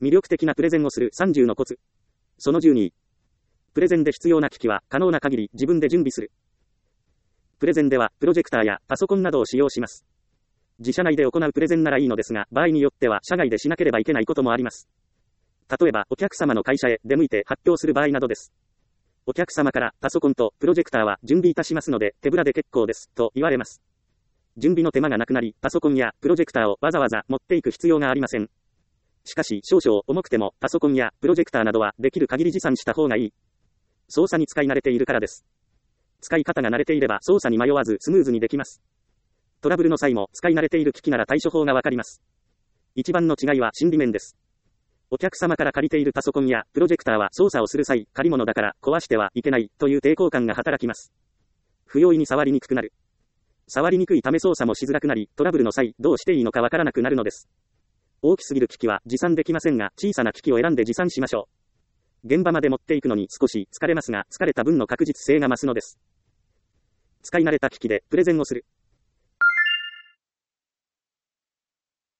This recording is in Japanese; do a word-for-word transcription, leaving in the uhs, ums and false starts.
魅力的なプレゼンをするさんじゅうのコツ。そのじゅうに。プレゼンで必要な機器は可能な限り自分で準備する。プレゼンではプロジェクターやパソコンなどを使用します。自社内で行うプレゼンならいいのですが、場合によっては社外でしなければいけないこともあります。例えばお客様の会社へ出向いて発表する場合などです。お客様からパソコンとプロジェクターは準備いたしますので手ぶらで結構ですと言われます。準備の手間がなくなり、パソコンやプロジェクターをわざわざ持っていく必要がありません。しかし少々重くてもパソコンやプロジェクターなどはできる限り持参した方がいい。操作に使い慣れているからです。使い方が慣れていれば操作に迷わずスムーズにできます。トラブルの際も使い慣れている機器なら対処法がわかります。一番の違いは心理面です。お客様から借りているパソコンやプロジェクターは操作をする際、借り物だから壊してはいけないという抵抗感が働きます。不用意に触りにくくなる。触りにくいため操作もしづらくなり、トラブルの際どうしていいのかわからなくなるのです。大きすぎる機器は持参できませんが、小さな機器を選んで持参しましょう。現場まで持っていくのに少し疲れますが、疲れた分の確実性が増すのです。使い慣れた機器でプレゼンをする。